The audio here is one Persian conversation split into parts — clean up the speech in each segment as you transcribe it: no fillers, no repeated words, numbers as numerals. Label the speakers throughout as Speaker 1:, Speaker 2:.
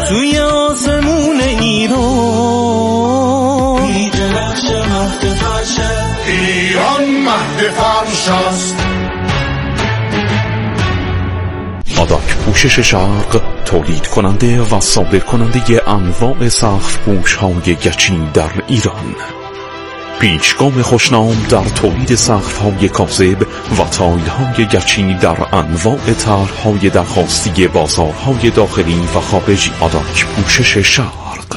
Speaker 1: توی آسمون ایران می‌درخش مهد فرش،
Speaker 2: ایران مهد فرش است.
Speaker 3: آداک پوشش شرق تولید کننده و صادر کننده انواع سقف پوش‌های گچین در ایران. پیشگام خوشنام در تولید سقف‌های کاذب و تایل‌های گچین در انواع طرح‌های درخواستی بازارهای داخلی و خارجی. آداک پوشش شرق.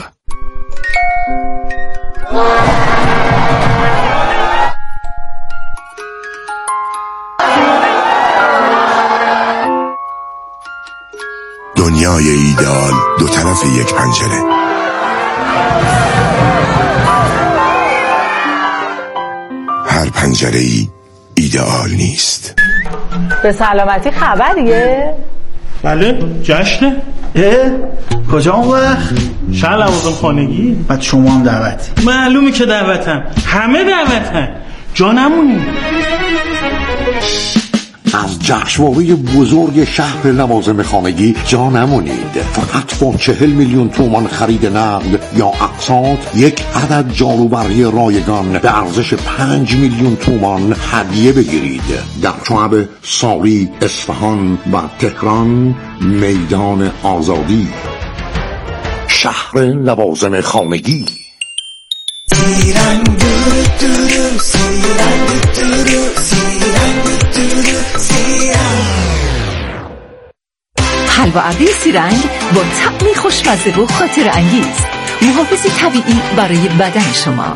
Speaker 2: دنیای ایدئال دو طرف یک پنجره. هر پنجره‌ای ایدئال نیست.
Speaker 4: به سلامتی خبریه؟
Speaker 5: بله جشنه.
Speaker 6: کجا اون وقت؟
Speaker 5: شهر لوازم خانگی.
Speaker 6: بعد شما هم دعوتی؟
Speaker 5: معلومه که دعوتم، همه دعوتن، جا نمونی.
Speaker 7: از جشنواره بزرگ شهر لوازم خانگی جا نمونید. فقط با 40 میلیون تومان خرید نقد یا اقساط یک عدد جاروبرقی رایگان به ارزش 5 میلیون تومان هدیه بگیرید. در شعب ساری، اصفهان و تهران. میدان آزادی. شهر لوازم خانگی.
Speaker 8: حلوا ابری سیرنگ با طعمی خوشمزه و خاطر انگیز، محافظ طبیعی برای بدن شما.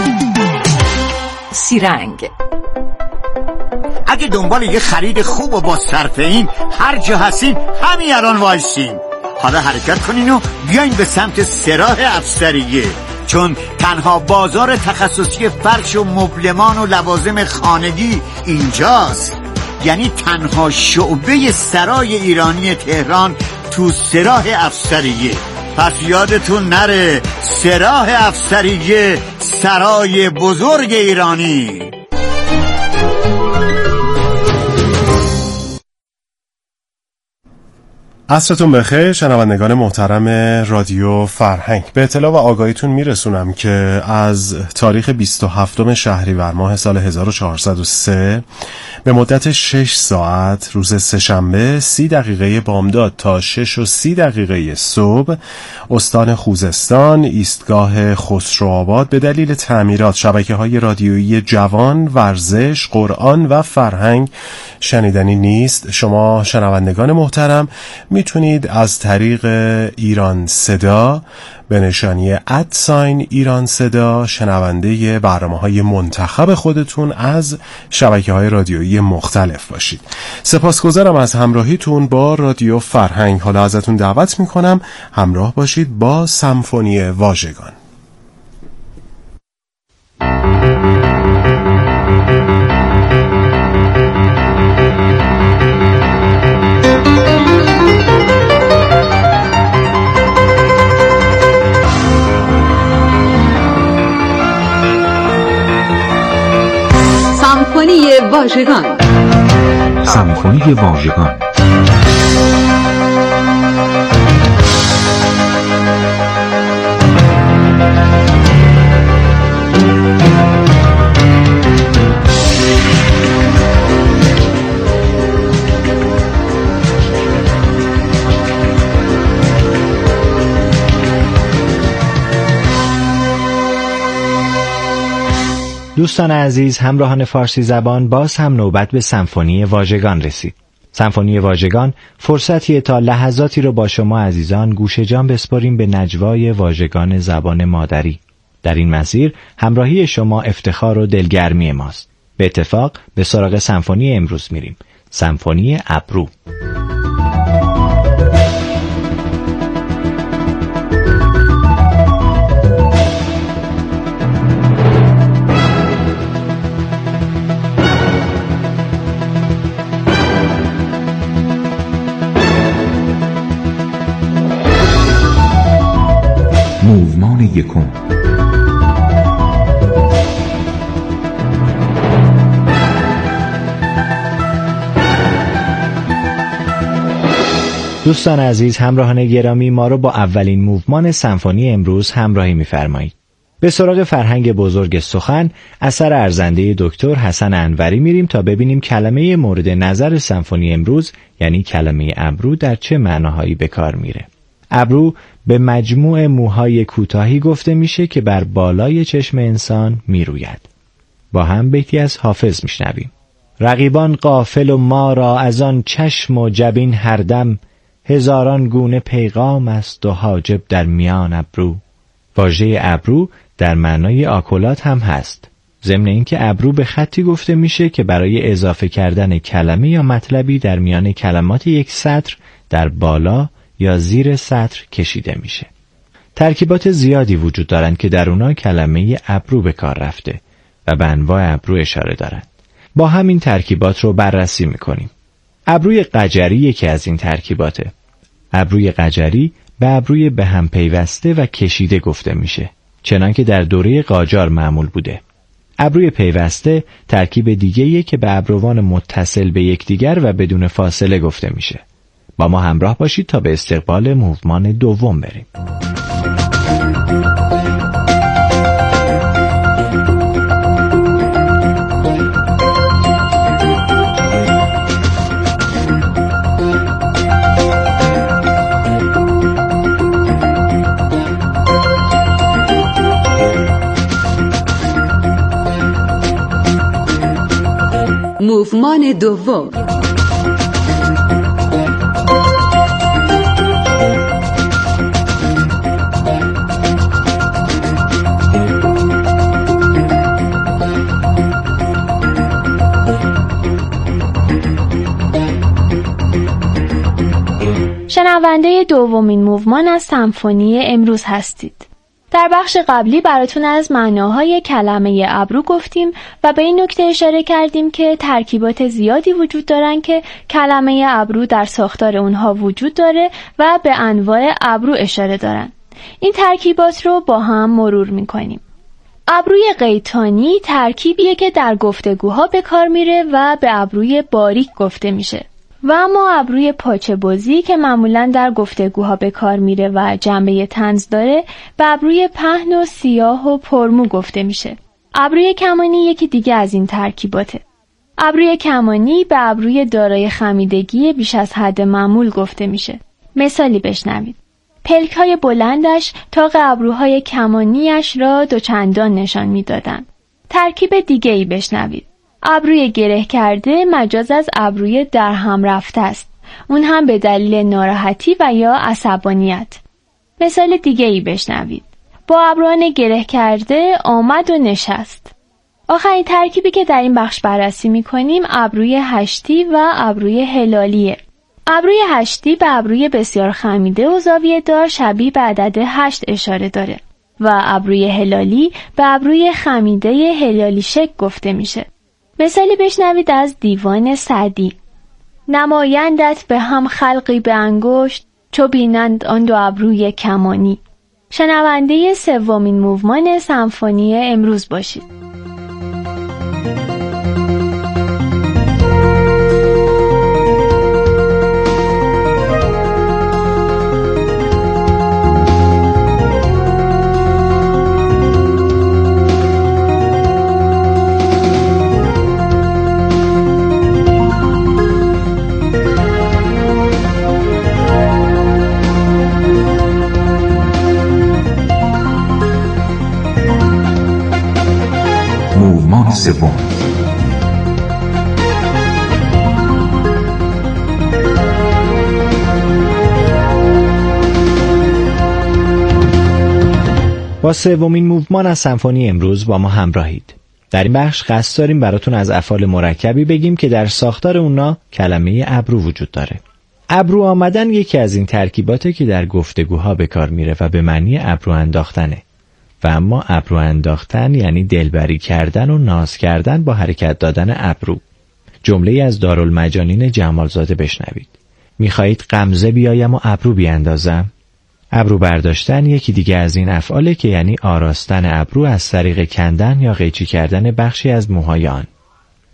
Speaker 8: سیرنگ.
Speaker 9: اگه دنبال یه خرید خوب و با صرفه‌این هر جا هستین همین الان وایسین. حالا حرکت کنین و بیاین به سمت سراح افسریه، چون تنها بازار تخصصی فرش و مبلمان و لوازم خانگی اینجاست. یعنی تنها شعبه سرای ایرانی تهران تو سراح افسریه. پس یادتون نره، سراح افسریه، سرای بزرگ ایرانی.
Speaker 10: عصرتون بخیر شنوندگان محترم رادیو فرهنگ. به اطلاع و آگاهیتون میرسونم که از تاریخ 27 شهریور ماه سال 1403 به مدت 6 ساعت روز سه‌شنبه 30 دقیقه بامداد تا 6:30 دقیقه صبح استان خوزستان ایستگاه خسروآباد به دلیل تعمیرات شبکه‌های رادیویی جوان، ورزش، قرآن و فرهنگ شنیدنی نیست. شما شنوندگان محترم میتونید از طریق ایران صدا به نشانی ایران صدا شنونده برنامه‌های منتخب خودتون از شبکه‌های رادیویی مختلف باشید. سپاسگزارم از همراهیتون با رادیو فرهنگ. حالا ازتون دعوت میکنم همراه باشید با سمفونی واژگان.
Speaker 8: سمفونی واژگان.
Speaker 11: سمفونی واژگان.
Speaker 12: دوستان عزیز، همراهان فارسی زبان، باز هم نوبت به سمفونی واژگان رسید. سمفونی واژگان فرصتیه تا لحظاتی رو با شما عزیزان گوش جان بسپاریم به نجوای واژگان زبان مادری. در این مسیر همراهی شما افتخار و دلگرمی ماست. به اتفاق به سراغ سمفونی امروز میریم. سمفونی ابرو.
Speaker 11: موومان یکم.
Speaker 12: دوستان عزیز، همراهان گرامی، ما رو با اولین موومان سمفونی امروز همراهی می‌فرمایید. به سراغ فرهنگ بزرگ سخن، اثر ارزنده دکتر حسن انوری میریم تا ببینیم کلمه مورد نظر سمفونی امروز، یعنی کلمه ابرو، در چه معناهایی به کار میره. ابرو به مجموع موهای کوتاهی گفته میشه که بر بالای چشم انسان میروید. با هم بیتی از حافظ میشنویم. رقیبان غافل و ما را از آن چشم و جبین هر دم، هزاران گونه پیغام است و حاجب در میان ابرو. واژه ابرو در معنای آکولات هم هست. ضمن اینکه ابرو به خطی گفته میشه که برای اضافه کردن کلمه یا مطلبی در میان کلمات یک سطر در بالا یا زیر سطر کشیده میشه. ترکیبات زیادی وجود دارند که در اونا کلمه ابرو به کار رفته و به انواع ابرو اشاره دارند. با همین ترکیبات رو بررسی میکنیم. ابروی قجری یکی از این ترکیباته. ابروی قجری به ابروی به هم پیوسته و کشیده گفته میشه، چنانکه در دوره قاجار معمول بوده. ابروی پیوسته ترکیب دیگه‌ایه که به ابروان متصل به یکدیگر و بدون فاصله گفته میشه. با ما همراه باشید تا به استقبال موومان دوم بریم.
Speaker 8: موومان دوم.
Speaker 13: شنونده دومین موومان از سمفونی امروز هستید. در بخش قبلی براتون از معناهای کلمه ابرو گفتیم و به این نکته اشاره کردیم که ترکیبات زیادی وجود دارن که کلمه ابرو در ساختار اونها وجود داره و به انواع ابرو اشاره دارن. این ترکیبات رو با هم مرور میکنیم. ابروی قیتانی ترکیبیه که در گفتگوها به کار میره و به ابروی باریک گفته میشه. و اما ابروی پاچه بازی که معمولاً در گفتگوها به کار میره و جنبه طنز داره به ابروی پهن و سیاه و پرمو گفته میشه. ابروی کمانی یکی دیگه از این ترکیباته. ابروی کمانی به ابروی دارای خمیدگی بیش از حد معمول گفته میشه. مثالی بشنوید. پلک‌های بلندش طاق ابروهای کمانیش را دوچندان نشان میدادن. ترکیب دیگه‌ای بشنوید. ابروی گره کرده مجاز از ابروی در هم رفته است. اون هم به دلیل ناراحتی و یا عصبانیت. مثال دیگه ای بشنوید. با ابروان گره کرده آمد و نشست. آخرین ترکیبی که در این بخش بررسی می‌کنیم ابروی هشتی و ابروی هلالیه. ابروی هشتی به ابروی بسیار خمیده و زاویه دار شبیه به عدد 8 اشاره داره و ابروی هلالی به ابروی خمیده هلالی شکل گفته میشه. مثالی بشنوید از دیوان سعدی. نمایندت به هم خلقی به انگشت، چو بینند آن دو ابروی کمانی. شنونده سومین موومان سمفونی امروز باشید.
Speaker 11: موومان سوم.
Speaker 12: با سومین موومان از سمفونی امروز با ما همراهید. در این بخش قصد داریم براتون از افعال مرکبی بگیم که در ساختار اونا کلمه ابرو وجود داره. ابرو آمدن یکی از این ترکیباته که در گفتگوها به کار میره و به معنی ابرو انداختنه. و اما ابرو انداختن یعنی دلبری کردن و ناز کردن با حرکت دادن ابرو. جمله از دارالمجانین جمالزاده بشنوید. میخواهید غمزه بیایم و ابرو بیاندازم؟ ابرو برداشتن یکی دیگه از این افعاله که یعنی آراستن ابرو از طریق کندن یا قیچی کردن بخشی از موهای آن.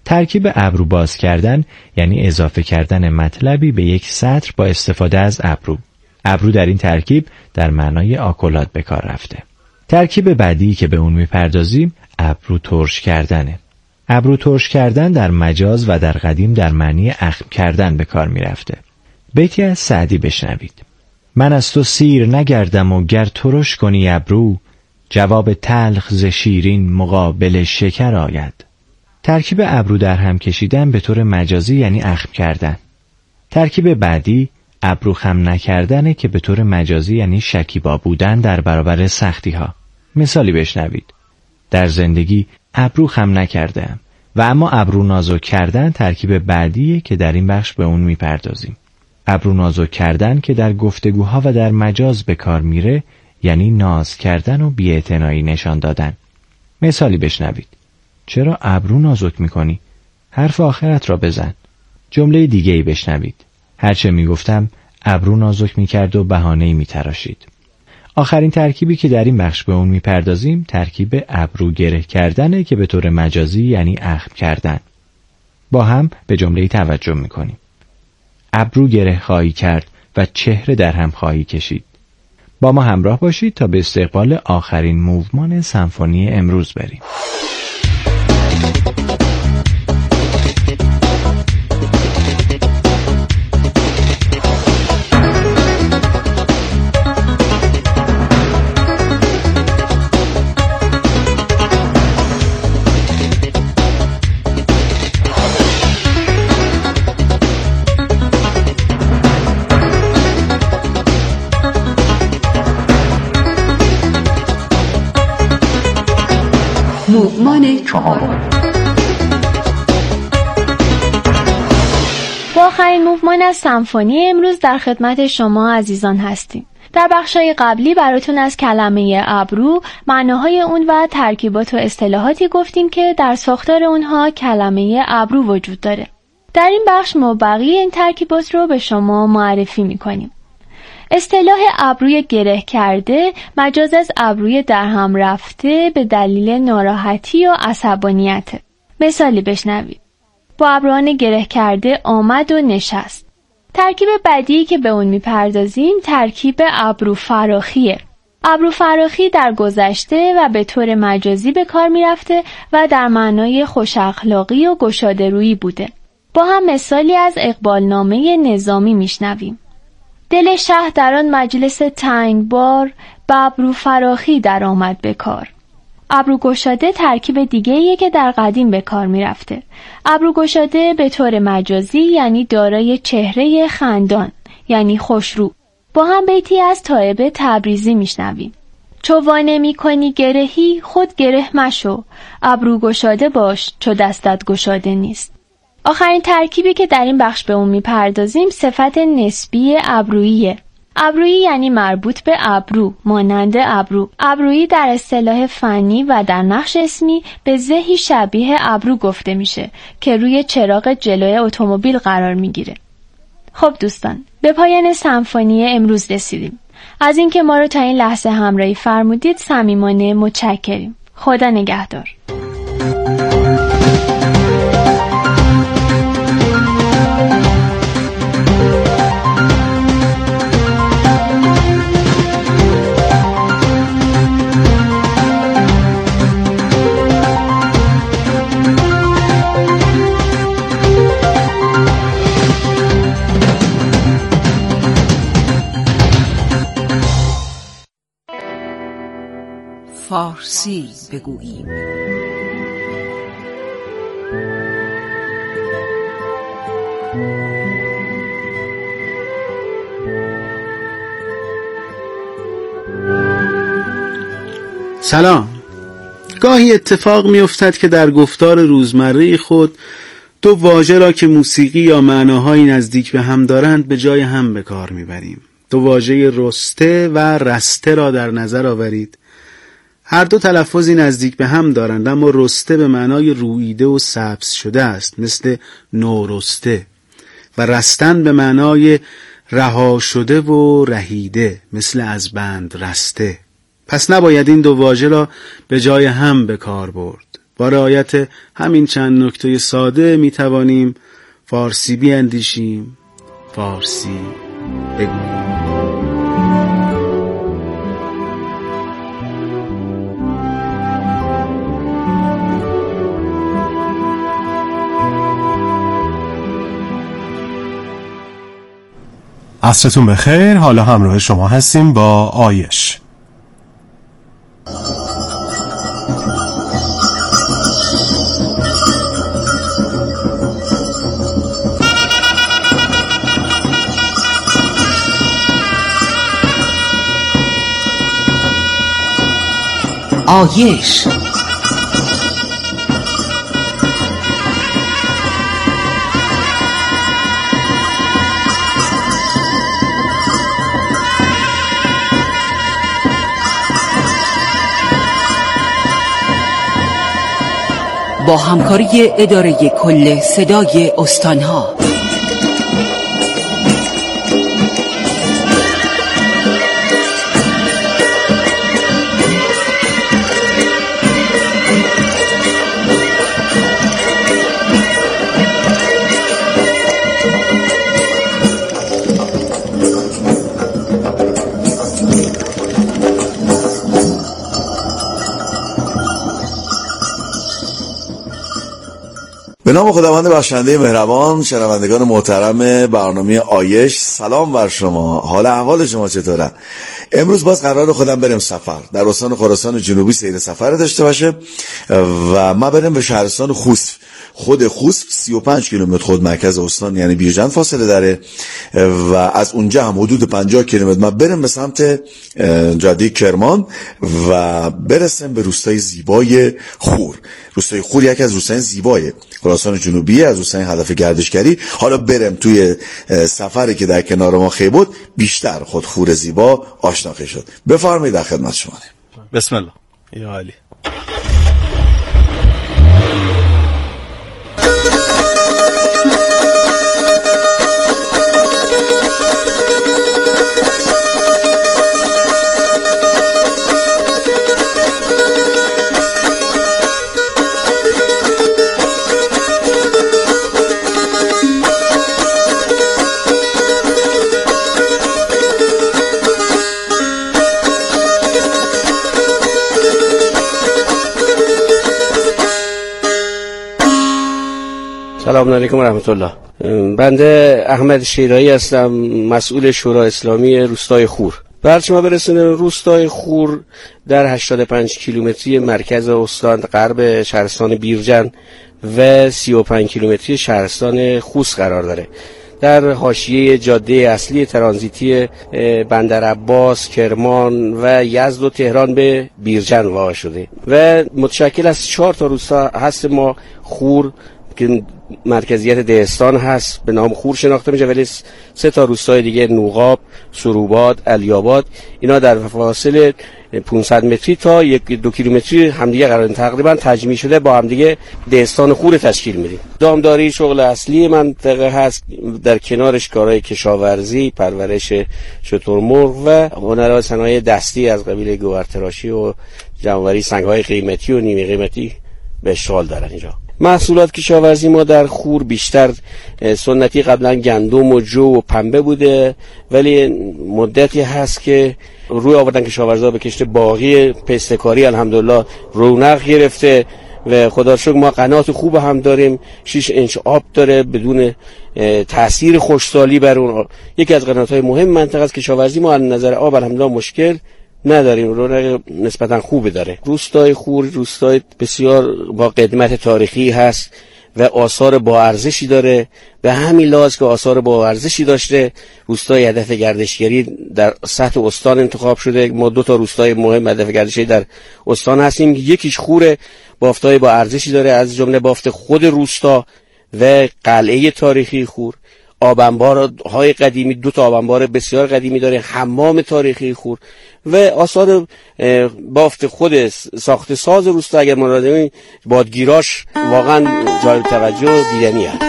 Speaker 12: ترکیب ابرو باز کردن یعنی اضافه کردن مطلبی به یک سطر با استفاده از ابرو. ابرو در این ترکیب در معنای آکولاد به کار رفته. ترکیب بعدی که به اون میپردازیم ابرو ترش کردنه. ابرو ترش کردن در مجاز و در قدیم در معنی اخم کردن به کار میرفته. بیتی از سعدی بشنوید. من از تو سیر نگردم و گر ترش کنی ابرو، جواب تلخ ز شیرین مقابل شکر آید. ترکیب ابرو در هم کشیدن به طور مجازی یعنی اخم کردن. ترکیب بعدی ابرو خم نکردنه که به طور مجازی یعنی شکیبا بودن در برابر سختی ها. مثالی بشنوید. در زندگی ابرو خم نکردم و اما ابرو نازک کردن ترکیب بعدیه که در این بخش به اون میپردازیم. ابرو نازک کردن که در گفتگوها و در مجاز به کار میره یعنی ناز کردن و بی‌اعتنایی نشان دادن. مثالی بشنوید. چرا ابرو نازک میکنی؟ حرف آخرت را بزن. جمله دیگه‌ای بشنوید. هرچه میگفتم ابرو نازک میکرد و بهانه‌ای میتراشید. آخرین ترکیبی که در این بخش به اون میپردازیم ترکیب ابرو گره کردنه که به طور مجازی یعنی اخم کردن. با هم به جمله‌ای توجه میکنیم. ابرو گره خواهی کرد و چهره در هم خواهی کشید. با ما همراه باشید تا به استقبال آخرین موومان سمفونی امروز بریم.
Speaker 8: موومان چهارم.
Speaker 13: با آخرین موومان از سمفونی امروز در خدمت شما عزیزان هستیم. در بخشای قبلی براتون از کلمه ابرو، معناهای اون و ترکیبات و اصطلاحاتی گفتیم که در ساختار اونها کلمه ابرو وجود داره. در این بخش ما بقیه این ترکیبات رو به شما معرفی میکنیم. اصطلاح ابروی گره کرده مجاز از ابروی درهم رفته به دلیل ناراحتی و عصبانیت. مثالی بشنوید. با ابروان گره کرده آمد و نشست. ترکیب بعدی که به اون میپردازیم ترکیب ابرو فراخیه. ابرو فراخی در گذشته و به طور مجازی به کار میرفته و در معنای خوش اخلاقی و گشاده رویی بوده. با هم مثالی از اقبالنامه نظامی میشنویم. دل شه در آن مجلس تنگبار، به ابرو فراخی در آمد به کار. ابرو گشاده ترکیب دیگه‌ایه که در قدیم به کار می رفته. ابرو گشاده به طور مجازی یعنی دارای چهره خندان، یعنی خوشرو. با هم بیتی از طایب تبریزی می شنویم. چو وانه می کنی گرهی خود گره مشو، ابرو گشاده باش چو دستت گشاده نیست. آخرین ترکیبی که در این بخش به اون میپردازیم صفت نسبی ابروییه. ابرویی یعنی مربوط به ابرو، مانند ابرو. ابرویی در اصطلاح فنی و در نقش اسمی به زهی شبیه ابرو گفته میشه که روی چراغ جلوی اتومبیل قرار میگیره. خب دوستان، به پایان سمفونی امروز رسیدیم. از اینکه ما رو تا این لحظه همراهی فرمودید صمیمانه متشکریم. خدا نگهدار.
Speaker 14: فارسی بگوییم.
Speaker 6: سلام. گاهی اتفاق می افتد که در گفتار روزمره خود دو واژه را که موسیقی یا معناهایی نزدیک به هم دارند به جای هم به کار می بریم. دو واژه رسته و رسته را در نظر آورید. هر دو تلفظی نزدیک به هم دارند، اما رسته به معنای روییده و سبز شده است، مثل نورسته، و رستن به معنای رها شده و رهیده، مثل از بند رسته. پس نباید این دو واژه را به جای هم به کار برد. با رعایت همین چند نکته ساده می توانیم فارسی بیاندیشیم، فارسی بگوییم.
Speaker 10: عصرتون بخیر. حالا همراه شما هستیم با آیش.
Speaker 14: آیش با همکاری اداره کل صدای استانها.
Speaker 15: به نام خداوند بخشنده مهربان، شنوندگان محترم برنامه آیش، سلام بر شما. حال احوال شما چطوره؟ امروز باز قرار خودم بریم سفر در استان خراسان جنوبی، سیر سفر داشته باشه و ما بریم به شهرستان خوست. خود خوست 35 کیلومتر خود مرکز استان یعنی بیرجند فاصله داره و از اونجا هم حدود 50 کیلومتر ما بریم به سمت جاده کرمان و برسیم به روستای زیبای خور. روستای خور یکی از روستای زیبای خراسان جنوبی، از روستای هدف گردشگری. حالا بریم توی سفری که در کنار ما خیلی بود بیشتر خود خور زیبا آشنا شد. بفرمایید، در خدمت شما.
Speaker 16: بسم الله. یا علی.
Speaker 17: سلام علیکم و رحمت الله. بنده احمد شیرایی هستم، مسئول شورای اسلامی روستای خور. برچه ما برسونیم روستای خور در 85 کیلومتری مرکز استان غرب شهرستان بیرجند و 35 کیلومتری شهرستان خوست قرار داره. در حاشیه جاده اصلی ترانزیتی بندرعباس، کرمان و یزد و تهران به بیرجند واقع شده و متشکل از 4 تا روستا هست. ما خور که مرکزیت دهستان هست به نام خور شناخته میشه، ولی 3 تا روستای دیگه نوقاب، سروباد، علی‌آباد، اینا در فاصله 500 متری تا 1-2 کیلومتری همدیگه قرار تقریبا تجمیع شده با همدیگه دهستان خور تشکیل میدیم. دامداری شغل اصلی منطقه هست، در کنارش کارهای کشاورزی، پرورش شترمرغ و هنرهای صنایع دستی از قبیل گوهرتراشی و جمع‌آوری سنگ‌های قیمتی و نیمه قیمتی به اشتغال دارن اینجا. محصولات کشاورزی ما در خور بیشتر سنتی قبلا گندم و جو و پنبه بوده، ولی مدتی هست که روی آوردن کشاورزا به کشت باغی پستکاری الحمدلله رونق گرفته و خدا شکر ما قنات خوب هم داریم. 6 اینچ آب داره بدون تاثیر خشکسالی بر اون. یکی از قنات‌های مهم منطقه است. کشاورزی ما از نظر آب الحمدلله مشکل نداریم، رونق نسبتا خوبی داره. روستای خور روستای بسیار با قدمت تاریخی هست و آثار با ارزشی داره. به همین لحاظ که آثار با ارزشی داشته، روستای هدف گردشگری در سطح استان انتخاب شده. ما 2 تا روستای مهم هدف گردشگری در استان هستیم. یکیش خوره، بافتای با ارزشی داره، از جمله بافت خود روستا و قلعه تاریخی خور. آبانبارهای قدیمی، 2 تا آبانبار بسیار قدیمی داره، حمام تاریخی خور و آثار بافت خود ساخت ساز روستا اگر مراجعه کنید بادگیراش واقعا جالب توجه و دیدنی هست.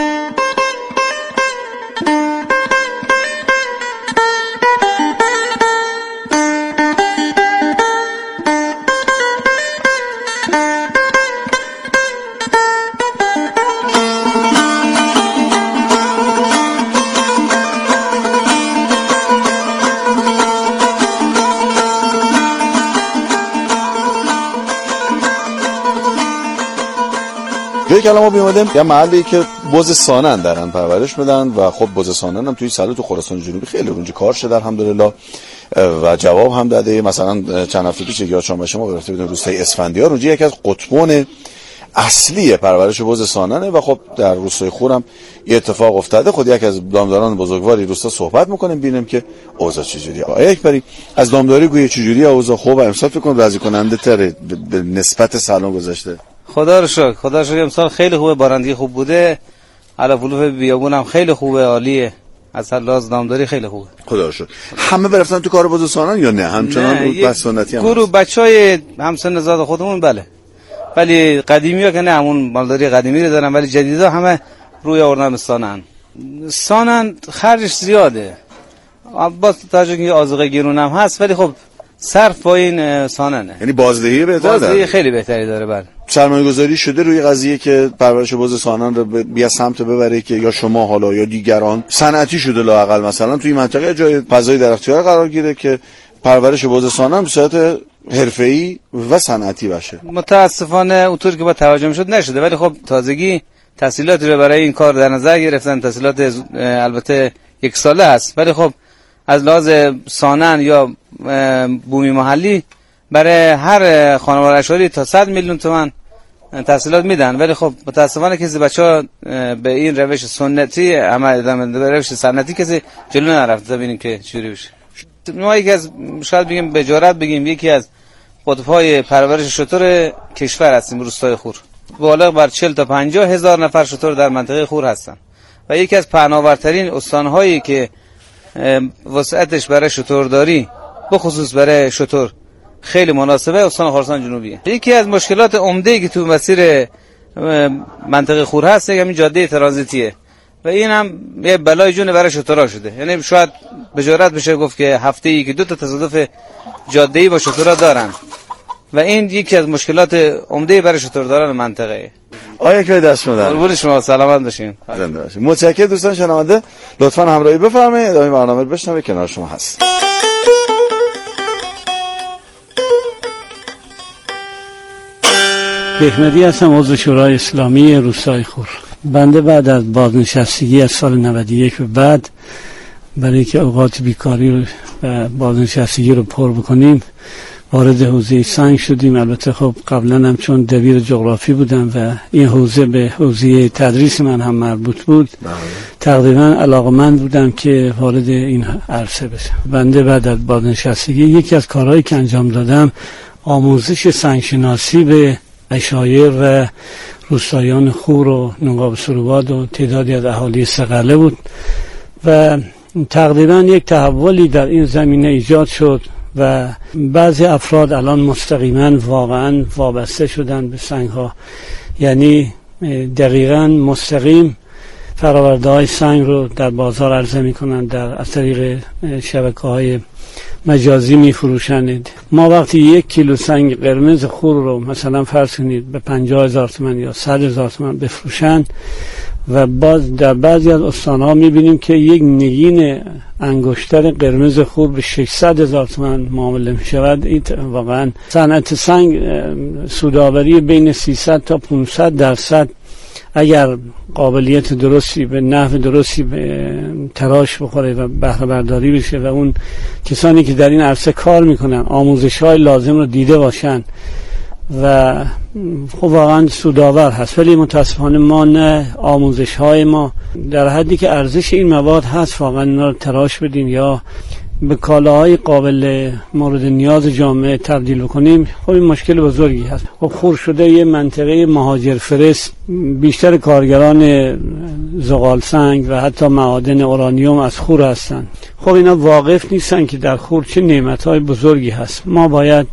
Speaker 18: به کلام ما بیومدیم یه محلی که بز سانن دارن پرورش میدن و خب بز سانن هم توی سالو تو خراسان جنوبی خیلی اونجا کار شده الحمدلله و جواب هم داده. مثلا چند هفته پیش یا چهارشنبه ما رفته بودیم روستای اسفندیار، اونجا یکی از قطبان اصلی پرورش بز ساننه و خب در روستای خور هم یه اتفاق افتاده. خود یک از دامداران بزرگواری روستا صحبت میکنیم ببینیم که اوضاع چجوریه. اکبری از دامداری گویه چجوریه اوضاع؟ خوب امسال فکر کنم راضی کننده تره به نسبت سالن گذشته.
Speaker 19: خدا رو شکر، خدا رو شکر امسال خیلی خوبه، بارندگی خوب بوده، علافولوف بیابون هم خیلی خوبه، عالیه، از لحاظ دامداری خیلی خوبه.
Speaker 18: خدا رو شکر. همه برفتن تو کار بز سانن یا نه همچنان بس سنتی هم؟
Speaker 19: گروه بچهای همسن زاد خودمون بله، ولی قدیمی‌ها که نه همون مالداری قدیمی رو دارن، ولی جدیدا همه روی آوردن سانن. سانن خرجش زیاده، با توجه که آذوقه گرون هم هست، ولی خب صرف با این ساننه.
Speaker 18: یعنی بازدهی بهتره داره؟
Speaker 19: بازدهی خیلی بهتری داره. بله.
Speaker 18: سرمایه‌گذاری شده روی قضیه که پرورش بز سانن رو بیا سمت ببره که یا شما حالا یا دیگران صنعتی شده لااقل مثلا توی منطقه جای فضایی در اختیار قرار گیره که پرورش بز سانن به صورت حرفه‌ای و صنعتی باشه.
Speaker 19: متاسفانه اونطور که با توجه میشد نشده، ولی خب تازگی تسهیلاتی رو برای این کار در نظر گرفتن. تسهیلات البته یک ساله هست، ولی خب از لحاظ سانن یا بومی محلی برای هر خانواده اشاری تا 100 میلیون تومان تسهیلات میدن، ولی خب متاسفانه کسی بچه‌ها به این روش سنتی عمل دادن، به روش سنتی کسی جلو نرفته. ببینیم که چوری بشه. ما یکی از شاید بگیم به جرات بگیم یکی از قطب‌های پرورش شتر کشور هستیم روستای خور. بالغ بر 40 تا 50 هزار نفر شتر در منطقه خور هستن و یکی از پهناورترین استان‌هایی که وسعتش برای شترداری به خصوص برای شتر خیلی مناسبه استان خراسان جنوبیه. یکی از مشکلات عمده‌ای که تو مسیر منطقه خور هست همین جاده ترانزیتیه و این هم یه بلای جون برای شترها شده. یعنی شاید به جرات بشه گفت که هفته‌ای که 2 تا تصادف جاده‌ای با شترها دارن و این یکی از مشکلات عمده برای شترداران منطقه.
Speaker 18: آیا که دست شما در
Speaker 19: قربون شما، سلامت باشین.
Speaker 18: زنده باشین. متشکرم دوستان شنونده، لطفاً همراهی بفرمایید. ادامه برنامه رو بشنوید، کنار شما هست.
Speaker 20: بهمدی هستم، عضو شورای اسلامی روستای خور. بنده بعد از بازنشستگی از سال 91 به بعد برای که اوقات بیکاری و بازنشستگی رو پر بکنیم وارد حوزه سنگ شدیم. البته خب قبلا هم چون دبیر جغرافی بودم و این حوزه به حوزه تدریس من هم مربوط بود، تقریبا علاقمند بودم که وارد این عرصه بشم. بنده بعد از بازنشستگی یکی از کارهایی که انجام دادم آموزش سنگشناسی به عشایر و روستایان خور و نقاب سروباد و تعدادی از اهالی صقله بود و تقریبا یک تحولی در این زمینه ایجاد شد و بعضی افراد الان مستقیما واقعا وابسته شدن به سنگ ها، یعنی دقیقا مستقیم فراورده های سنگ رو در بازار عرضه می کنند، از طریق شبکه های مجازی می فروشند. ما وقتی 1 کیلو سنگ قرمز خور رو مثلا فرض کنید به 50,000 تومان یا 100,000 تومان بفروشند و باز در بعضی از استانها می بینیم که یک نگین انگشتر قرمز خور به 600,000 تومان معامله می شود. این واقعا صنعت سنگ سودآوری بین 300 تا 500% اگر قابلیت درستی به نحو درستی به تراش بخوره و بهره برداری بشه و اون کسانی که در این عرصه کار میکنن آموزش‌های لازم رو دیده باشن و خب واقعا سودآور هست. ولی متاسفانه ما نه، آموزش‌های ما در حدی که ارزش این مواد هست واقعا اینا رو تراش بدیم یا به کالاهای قابل مورد نیاز جامعه تبدیل بکنیم، خب این مشکل بزرگی هست. خب خور شده یه منطقه مهاجر فرست، بیشتر کارگران زغال سنگ و حتی معادن اورانیوم از خور هستن. خب اینا واقف نیستن که در خور چه نعمت‌های بزرگی هست. ما باید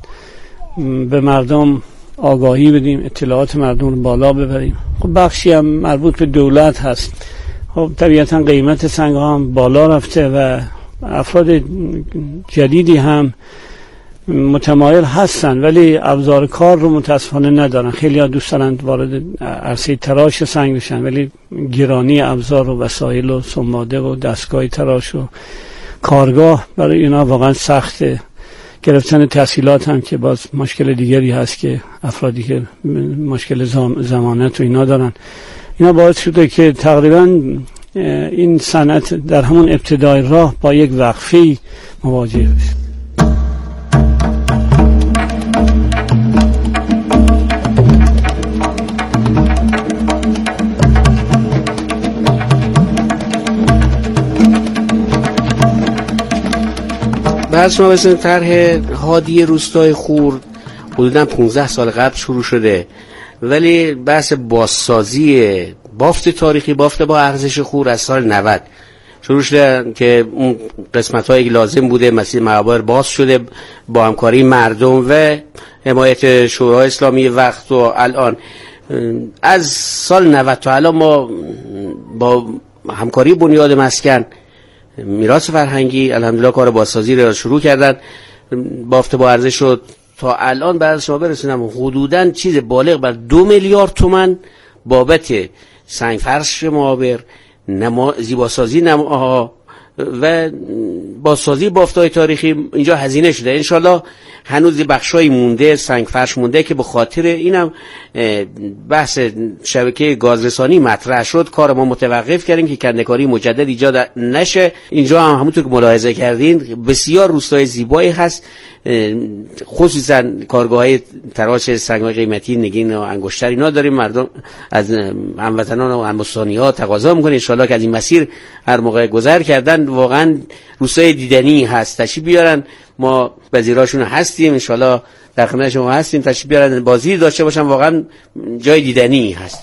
Speaker 20: به مردم آگاهی بدیم، اطلاعات مردم رو بالا ببریم. خب بخشی هم مربوط به دولت هست. خب طبیعتا قیمت سنگ ها هم بالا رفته و افراد جدیدی هم متمایل هستن ولی ابزار کار رو متاسفانه ندارن. خیلی ها دوست دارن وارد عرصه تراش سنگ بشن ولی گرانی ابزار و وسایل و سماده و دستگاه تراش و کارگاه برای اینا واقعا سخته. گرفتن تحصیلات هم که باز مشکل دیگری هست که افرادی که مشکل ضمانت و اینا دارن، اینا باعث شده که تقریبا این صنعت در همون ابتدای راه با یک وقفه مواجه بشه.
Speaker 17: بعد شما بسید طرح هادی روستای خور حدوداً 15 سال قبل شروع شده، ولی بحث بازسازی بافت تاریخی، بافت با ارزش خور از سال 90 شروع شده که اون قسمت‌هایی که لازم بوده مثل معابر باز شده با همکاری مردم و حمایت شورای اسلامی وقت. و الان از سال 90 تا الان ما با همکاری بنیاد مسکن میراث فرهنگی الحمدلله کار بازسازی رو شروع کردن. بافت با ارزش شد تا الان برای شما برسونم حدوداً چیز بالغ بر 2 میلیارد تومان بابت سنگ فرش معابر، زیباسازی نماها و بازسازی بافت‌های تاریخی اینجا هزینه شده. انشالله هنوز بخشای مونده، سنگ فرش مونده که به خاطر اینم بحث شبکه گازرسانی مطرح شد کار ما متوقف کردیم که کنده‌کاری مجدد ایجاد نشه. اینجا هم همونطور که ملاحظه کردین بسیار روستای زیبایی هست، خصوصا کارگاه‌های تراش سنگ‌های قیمتی نگین و انگشتر اینا داریم. مردم از هموطنان و همستانی‌ها تقاضا می‌کنه ان شاءالله که از این مسیر هر موقع گذر کردن واقعا روستای دیدنی هست، تشریف بیارن. ما وزیراشون هستیم ان شاءالله در خدمت شما هستیم، تشریف بیارن بازی داشته باشن، واقعا جای دیدنی هست.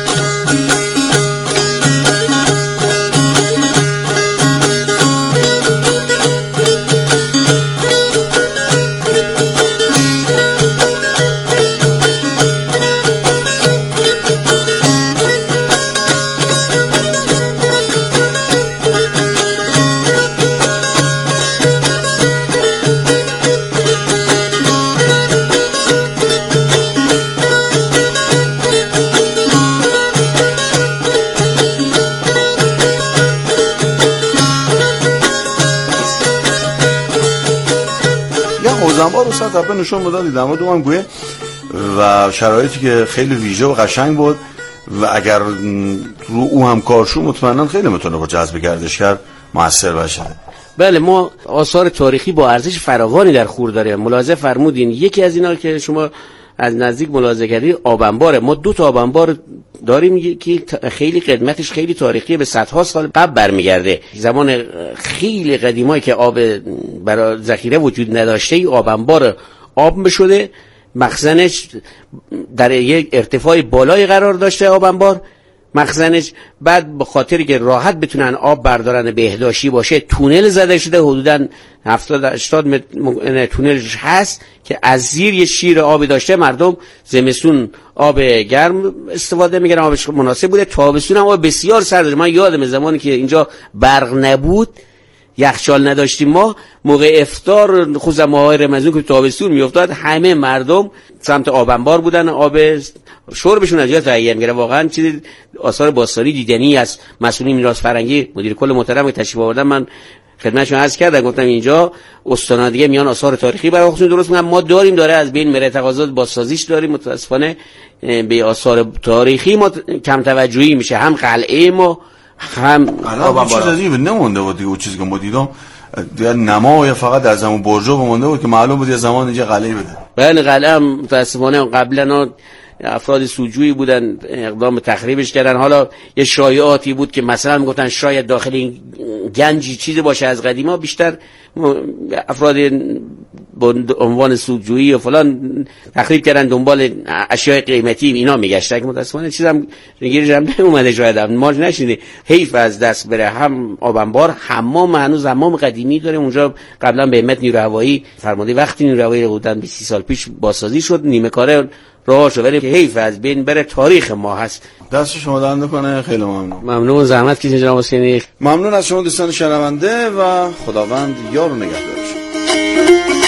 Speaker 18: حوزنبار رو طبعا نشون بدادی در مورد اون گویه و شرایطی که خیلی ویژه و قشنگ بود و اگر رو او هم کار شد مطمئنا خیلی میتونه با جذب گردشگر موثر باشه.
Speaker 17: بله ما آثار تاریخی با ارزش فراوانی در خور داریم. ملاحظه فرمودین یکی از اینا که شما از نزدیک ملاحظه کردید آب انباره. ما 2 تا آب انبار داریم که خیلی قدمتش خیلی تاریخی به صدها سال قبل برمیگرده. زمان خیلی قدیمایی که آب برای ذخیره وجود نداشته آب انبار آب شده، مخزنش در یک ارتفاع بالای قرار داشته آب انبار مخزنش، بعد به خاطری که راحت بتونن آب بردارن بهداشتی باشه تونل زده شده حدوداً 70-80 متر تونلش هست که از زیر یه شیر آبی داشته. مردم زمستون آب گرم استفاده میکنن، آبش مناسب بوده، تابستون هم آب بسیار سرد. من یادم زمانی که اینجا برق نبود یخچال نداشتیم ما موقع افطار خصوصا ماه رمضان که تابستون میافتاد همه مردم سمت آب انبار بودن، آب شربشون از جا تهیه می‌کردن. واقعا چیز آثار باستانی دیدنی است. مسئولین میراث فرهنگی مدیر کل محترم که تشریف آوردن من خدمتشون عرض کردم، گفتم اینجا استان دیگه میان آثار تاریخی برای خودشون درست می‌کنن، ما داریم داره از بین میره، تقاضا بازسازیش داریم. متاسفانه به آثار تاریخی ما کم توجهی میشه، هم قلعه ما هم
Speaker 18: الان چیز از این نمونده بود دیگه. اون چیزی که ما دیدم دیگه نمای فقط از همون برجو مونده بود که معلوم بود یه زمان اینجا قلعه بده.
Speaker 17: بله قلعه هم متاسفانه قبلا افراد سوجویی بودن اقدام تخریبش کردن. حالا یه شایعاتی بود که مثلا میگفتن شاید داخل این گنجی چیزی باشه از قدیما، بیشتر افراد با عنوان سوجویی و فلان تخریب کردن دنبال اشیاء قیمتی اینا میگشتن که متاسفانه چیزام گیرش هم نمیومده، شاید هم ما نشینه، حیف از دست بره. هم آب انبار، حمام، هنوز حمام قدیمی داره اونجا، قبلا به همت نیروی هوایی فرمانده وقتی نیروی هوایی بودن 20 سال پیش بازسازی شد، نیمه کاره راه شد، ولی حیف از بین بره، تاریخ ما هست.
Speaker 18: دست شما درد نکنه، خیلی
Speaker 17: ممنون زحمت کشید جناب حسینی.
Speaker 18: ممنون از شما دوستان شنونده و خداوند یار و نگهدارتون.